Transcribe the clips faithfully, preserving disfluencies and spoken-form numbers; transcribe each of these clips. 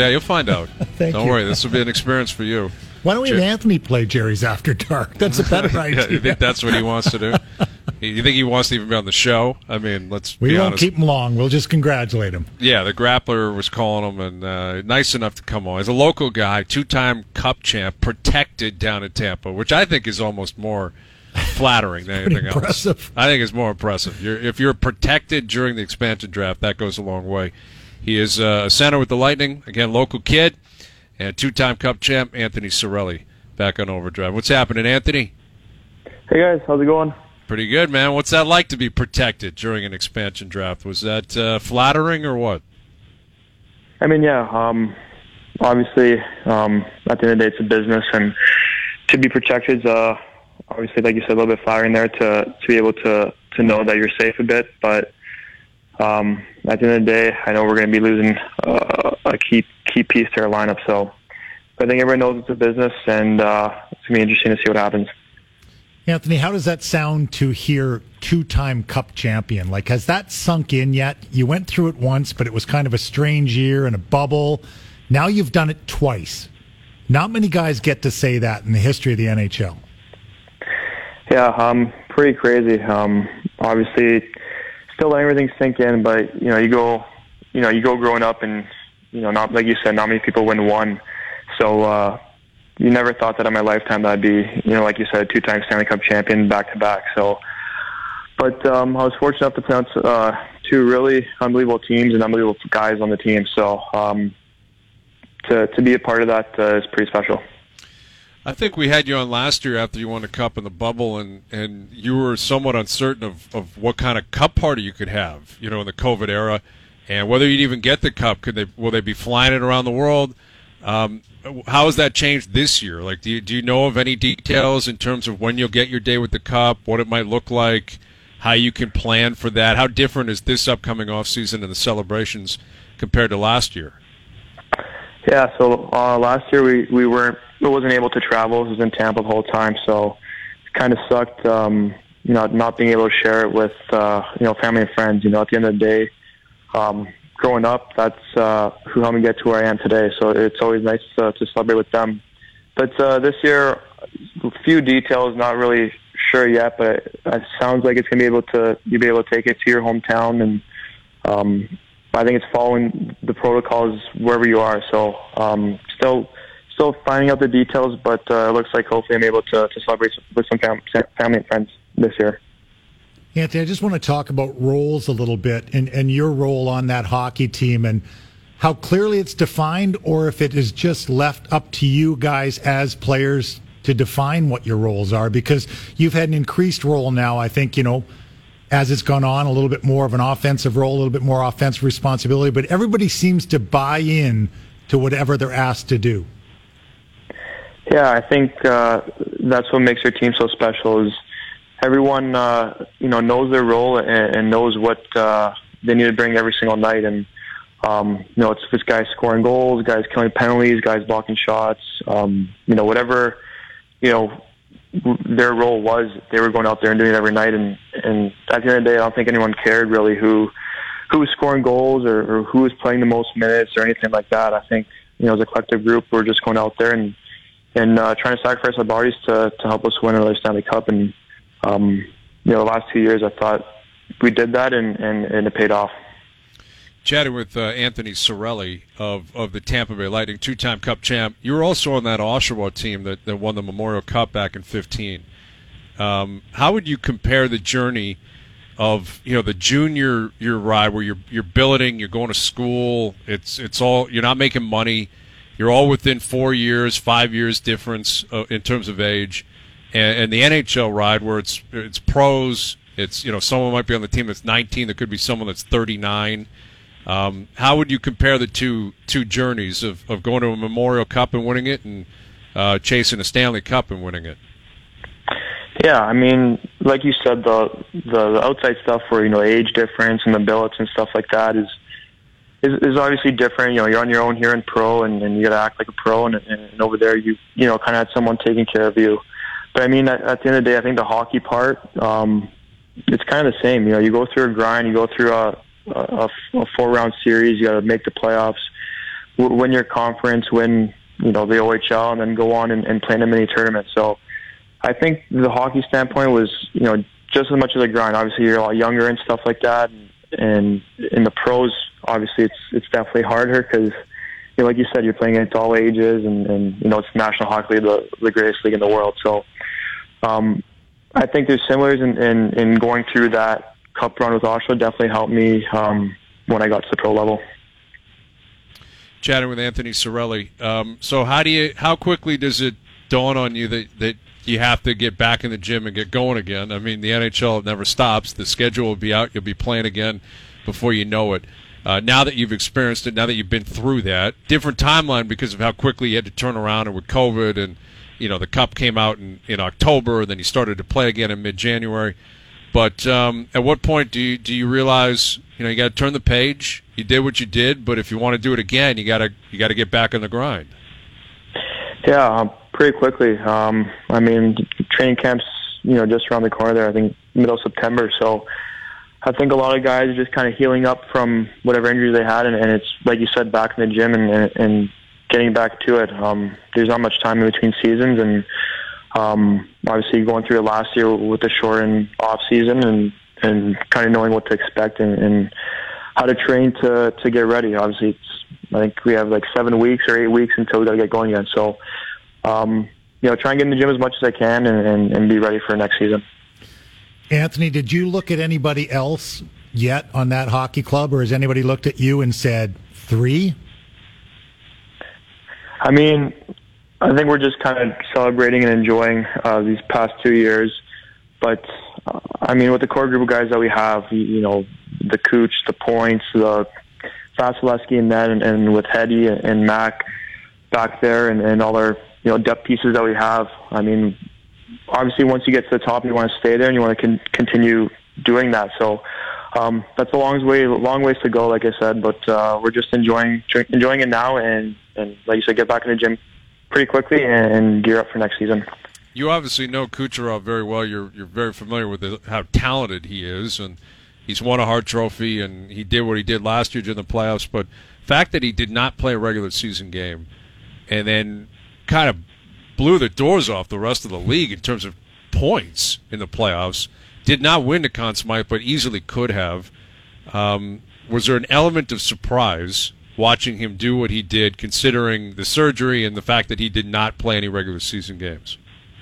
Yeah, you'll find out. Thank Don't you. worry, this will be an experience for you. Why don't we Jer- have Anthony play Jerry's After Dark? That's a better idea. Yeah, you think that's what he wants to do? You think he wants to even be on the show? I mean, let's we be won't honest. keep him long. We'll just congratulate him. Yeah, the Grappler was calling him, and uh, nice enough to come on. He's a local guy, two-time Cup champ, protected down in Tampa, which I think is almost more flattering than anything impressive. else. I think it's more impressive. You're, if you're protected during the expansion draft, that goes a long way. He is uh, a center with the Lightning, again, local kid, and two-time Cup champ, Anthony Cirelli, back on Overdrive. What's happening, Anthony? Hey, guys. How's it going? Pretty good, man. What's that like to be protected during an expansion draft? Was that uh, flattering or what? I mean, yeah, um, obviously, um, at the end of the day, it's a business, and to be protected is, uh, obviously, like you said, a little bit flattering there to, to be able to, to know that you're safe a bit, but um, at the end of the day, I know we're going to be losing uh, a key key piece to our lineup, so I think everyone knows it's a business, and uh, it's going to be interesting to see what happens. Anthony, how does that sound to hear two-time Cup champion? Like, has that sunk in yet? You went through it once, but it was kind of a strange year and a bubble. Now you've done it twice. Not many guys get to say that in the history of the N H L. Yeah, um, pretty crazy. Um, obviously, still letting everything sink in, but you know, you go, you know, you go growing up, and you know, not like you said, not many people win one. So uh, you never thought that in my lifetime that I'd be, you know, like you said, two-time Stanley Cup champion back to back. So, but um, I was fortunate enough to play on uh, two really unbelievable teams and unbelievable guys on the team. So um, to to be a part of that uh, is pretty special. I think we had you on last year after you won the Cup in the bubble, and, and you were somewhat uncertain of, of what kind of Cup party you could have, you know, in the COVID era, and whether you'd even get the Cup. Could they will they be flying it around the world? Um, how has that changed this year? Like, do you, do you know of any details in terms of when you'll get your day with the Cup, what it might look like, how you can plan for that? How different is this upcoming off season and the celebrations compared to last year? Yeah, so uh, last year we, we weren't, we wasn't able to travel. It was in Tampa the whole time, so it kind of sucked, um, you know, not being able to share it with, uh, you know, family and friends. You know, at the end of the day, um, growing up, that's uh, who helped me get to where I am today, so it's always nice uh, to celebrate with them. But uh, this year, a few details, not really sure yet, but it, it sounds like it's going to be able to, you'll be able to take it to your hometown, and um, I think it's following the protocols wherever you are. So um, still still finding out the details, but uh, it looks like hopefully I'm able to, to celebrate with some fam- family and friends this year. Anthony, I just want to talk about roles a little bit and, and your role on that hockey team and how clearly it's defined, or if it is just left up to you guys as players to define what your roles are, because you've had an increased role now, I think, you know, as it's gone on, a little bit more of an offensive role, a little bit more offensive responsibility, but everybody seems to buy in to whatever they're asked to do. Yeah, I think uh, that's what makes your team so special is everyone, uh, you know, knows their role and, and knows what uh, they need to bring every single night. And, um, you know, it's, it's guys scoring goals, guys killing penalties, guys blocking shots, um, you know, whatever, you know, their role was, they were going out there and doing it every night. And, and at the end of the day, I don't think anyone cared really who who was scoring goals or, or who was playing the most minutes or anything like that. I think, you know, as a collective group, we're just going out there and and uh, trying to sacrifice our bodies to, to help us win another Stanley Cup. And, um, you know, the last two years I thought we did that, and, and, and it paid off. Chatting with uh, Anthony Cirelli of, of the Tampa Bay Lightning, two-time Cup champ. You were also on that Oshawa team that, that won the Memorial Cup back in fifteen. Um, how would you compare the journey of, you know, the junior year ride where you're you're billeting, you're going to school, it's it's all, you're not making money, you're all within four years, five years difference uh, in terms of age, and, and the N H L ride where it's it's pros, it's, you know, someone might be on the team that's nineteen, there could be someone that's thirty-nine. Um, how would you compare the two two journeys of, of going to a Memorial Cup and winning it, and uh, chasing a Stanley Cup and winning it? Yeah, I mean, like you said, the, the the outside stuff where, you know, age difference and the billets and stuff like that is is, is obviously different. You know, you're on your own here in pro, and, and you got to act like a pro, and, and over there you you know kind of had someone taking care of you. But I mean, at, at the end of the day, I think the hockey part, um, it's kind of the same. You know, you go through a grind, you go through a a, a four round series, you got to make the playoffs, w- win your conference, win you know the O H L, and then go on and, and play in a mini tournament. So I think the hockey standpoint was you know just as much as a grind. Obviously, you're a lot younger and stuff like that, and in the pros, obviously, it's it's definitely harder because. You know, like you said, you're playing against all ages, and, and you know it's National Hockey League, the, the greatest league in the world. So, um, I think there's similars in, in, in going through that cup run with Oshawa. Definitely helped me um, when I got to the pro level. Chatting with Anthony Cirelli. Um, so, how do you? How quickly does it dawn on you that that you have to get back in the gym and get going again? I mean, the N H L never stops. The schedule will be out. You'll be playing again before you know it. Uh, now that you've experienced it, now that you've been through that, different timeline because of how quickly you had to turn around and with COVID and, you know, the Cup came out in, in October and then you started to play again in mid-January. But um, at what point do you, do you realize, you know, you got to turn the page? You did what you did, but if you want to do it again, you got to you got to get back on the grind. Yeah, um, pretty quickly. Um, I mean, training camp's, you know, just around the corner there, I think middle of September, so I think a lot of guys are just kind of healing up from whatever injuries they had, and, and it's, like you said, back in the gym and, and, and getting back to it. Um, there's not much time in between seasons, and um, obviously going through it last year with the short and off season and, and kind of knowing what to expect and, and how to train to, to get ready. Obviously, it's, I think we have like seven weeks or eight weeks until we got to get going again. So, um, you know, try and get in the gym as much as I can and, and, and be ready for next season. Anthony, did you look at anybody else yet on that hockey club, or has anybody looked at you and said, three? I mean, I think we're just kind of celebrating and enjoying uh, these past two years. But, uh, I mean, with the core group of guys that we have, you, you know, the Cooch, the Points, the Vasilevsky and Ned, and, and with Heddy and, and Mac back there and, and all our, you know, depth pieces that we have, I mean, obviously, once you get to the top, you want to stay there and you want to con- continue doing that. So um, that's a long way, long ways to go, like I said. But uh, we're just enjoying enjoying it now, and, and like you said, get back in the gym pretty quickly and, and gear up for next season. You obviously know Kucherov very well. You're you're very familiar with the, how talented he is, and he's won a Hart Trophy, and he did what he did last year during the playoffs. But the fact that he did not play a regular season game, and then kind of blew the doors off the rest of the league in terms of points in the playoffs. Did not win the Conn Smythe, but easily could have. Um, was there an element of surprise watching him do what he did, considering the surgery and the fact that he did not play any regular season games?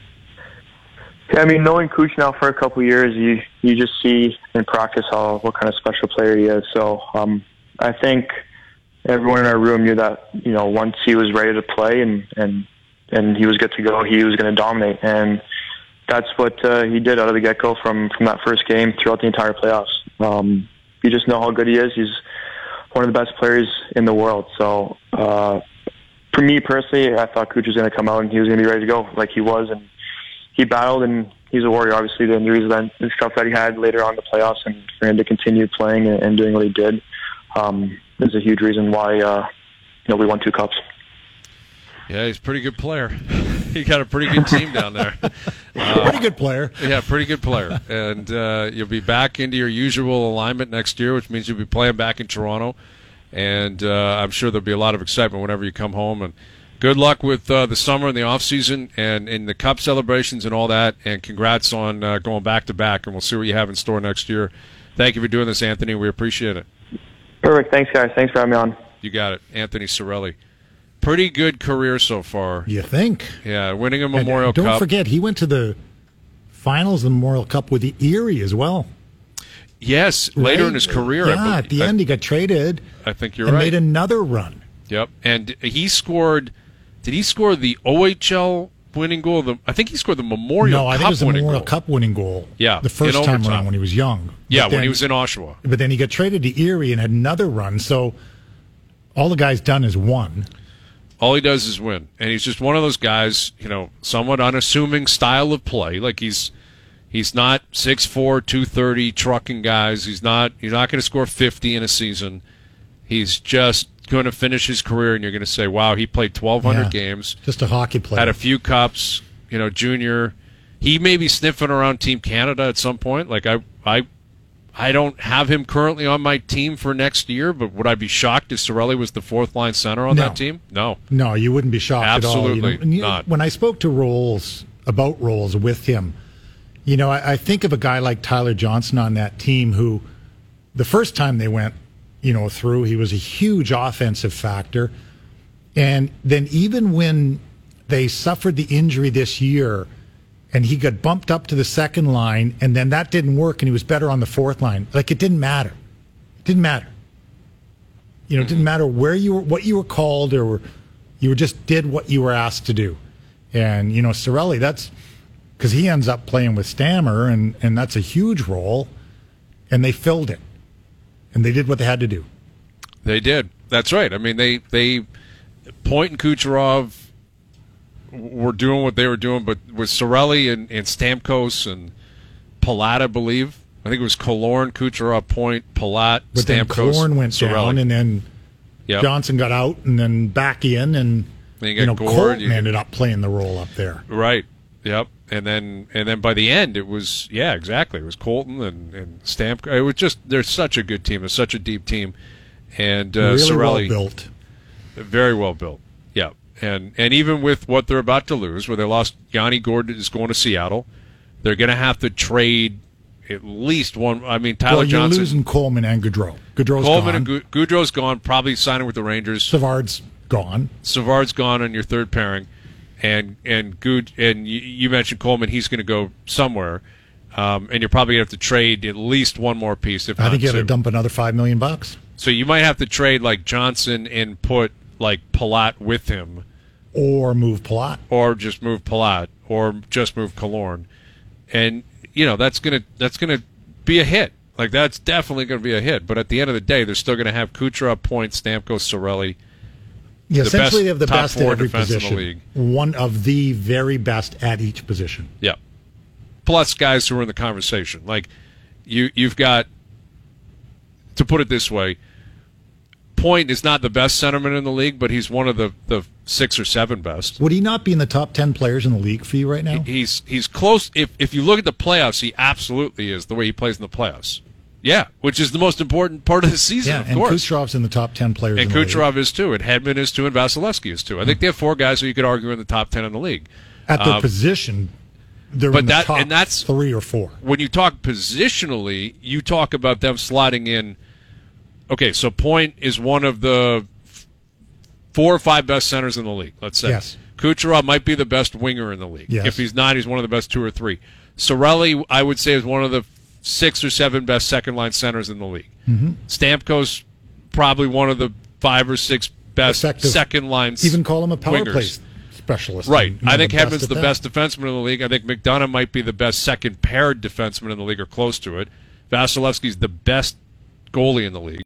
Yeah, I mean, knowing Cooch now for a couple of years, you you just see in practice how what kind of special player he is. So um, I think everyone in our room knew that, you know, once he was ready to play and and and he was good to go, he was going to dominate. And that's what uh, he did out of the get-go from, from that first game throughout the entire playoffs. Um, you just know how good he is. He's one of the best players in the world. So uh, for me personally, I thought Cooch was going to come out and he was going to be ready to go like he was. And he battled, and he's a warrior. Obviously, the injuries and stuff that he had later on in the playoffs, and for him to continue playing and, and doing what he did um, is a huge reason why uh, you know we won two cups. Yeah, he's a pretty good player. He got a pretty good team down there. Uh, pretty good player. Yeah, pretty good player. And uh, you'll be back into your usual alignment next year, which means you'll be playing back in Toronto. And uh, I'm sure there'll be a lot of excitement whenever you come home. And good luck with uh, the summer and the off season and in the Cup celebrations and all that. And congrats on uh, going back to back. And we'll see what you have in store next year. Thank you for doing this, Anthony. We appreciate it. Perfect. Thanks, guys. Thanks for having me on. You got it. Anthony Cirelli. Pretty good career so far. You think? Yeah, winning a Memorial and, don't Cup. Don't forget, he went to the finals of the Memorial Cup with the Erie as well. Yes, right? later in his career. Yeah, I at the I, end he got traded. I think you're and right. And made another run. Yep, and he scored, did he score the O H L winning goal? The, I think he scored the Memorial no, Cup winning goal. No, I think it was the Memorial goal. Cup winning goal. Yeah, the first time around when he was young. Yeah, then, when he was in Oshawa. But then he got traded to Erie and had another run, so all the guy's done is won. All he does is win, and he's just one of those guys, you know, somewhat unassuming style of play. Like he's he's not six four, two thirty trucking guys. He's not he's not going to score fifty in a season. He's just going to finish his career, and you're going to say, "Wow, he played twelve hundred yeah, games, just a hockey player, had a few cups, you know, junior. He may be sniffing around Team Canada at some point. Like I I I don't have him currently on my team for next year, but would I be shocked if Cirelli was the fourth line center on No. that team? No. No, you wouldn't be shocked Absolutely at all. You know, and you- not. When I spoke to Rolls about Rolls with him, you know, I, I think of a guy like Tyler Johnson on that team who, the first time they went, you know, through, he was a huge offensive factor. And then even when they suffered the injury this year and he got bumped up to the second line and then that didn't work and he was better on the fourth line, like it didn't matter. It didn't matter. You know, it didn't matter where you were, what you were called, or you were just did what you were asked to do. And, you know, Cirelli, that's because he ends up playing with Stammer, and, and that's a huge role, and they filled it. And they did what they had to do. They did. That's right. I mean, they, they Point and Kucherov were doing what they were doing, but with Cirelli and, and Stamkos and Palat, I believe. I think it was Killorn, Kucherov, Point, Palat, But Stamkos, then Killorn went Cirelli. down, and then Yep. Johnson got out, and then back in, and Then you you, got know, Gord, Colton you- ended up playing the role up there. Right. Yep. And then and then by the end it was yeah, exactly. It was Colton and, and Stamkos. It was just they're such a good team. It's such a deep team. And uh, really well Cirelli, built. very well built. Yeah. And and even with what they're about to lose, where they lost Yanni Gordon is going to Seattle, they're going to have to trade at least one. I mean, Tyler Well, you're Johnson, losing Coleman and Gaudreau. Gaudreau's Coleman gone. and Gu- Goudreau's gone, probably signing with the Rangers. Savard's gone. Savard's gone on your third pairing, and and good. And you, you mentioned Coleman; he's going to go somewhere, um, and you're probably going to have to trade at least one more piece. If I not think you got to two. dump another five million bucks, So you might have to trade like Johnson and put like Palat with him, or move Palat. or just move Palat, or just move Killorn, and you know that's gonna that's gonna be a hit. Like that's definitely going to be a hit. But at the end of the day, they're still going to have Kucherov, Point, Stamkos, Cirelli. Yeah, The essentially best they have the top best at four every defense in the position. league. One of the very best at each position. Yeah. Plus guys who are in the conversation. Like you you've got, to put it this way, Point is not the best centerman in the league, but he's one of the, the six or seven best. Would he not be in the top ten players in the league for you right now? He's he's close. If if you look at the playoffs, he absolutely is, the way he plays in the playoffs. Yeah, which is the most important part of the season, Yeah, of and course. Kucherov's in the top ten players And in the league. Kucherov is too, and Hedman is too, and Vasilevsky is too. I think they have four guys who you could argue are in the top ten in the league. At their Um, position, they're but in the that- top and that's- three or four. When you talk positionally, you talk about them sliding in. Okay, so Point is one of the four or five best centers in the league, let's say. Yes. Kucherov might be the best winger in the league. Yes. If he's not, he's one of the best two or three. Cirelli, I would say, is one of the six or seven best second-line centers in the league. Mm-hmm. Stamkos, probably one of the five or six best Effective. second-line Even call him a power wingers. play specialist. Right. and, you know, I think the best Hedman's at the that. best defenseman in the league. I think McDonough might be the best second paired defenseman in the league or close to it. Vasilevsky's the best goalie in the league.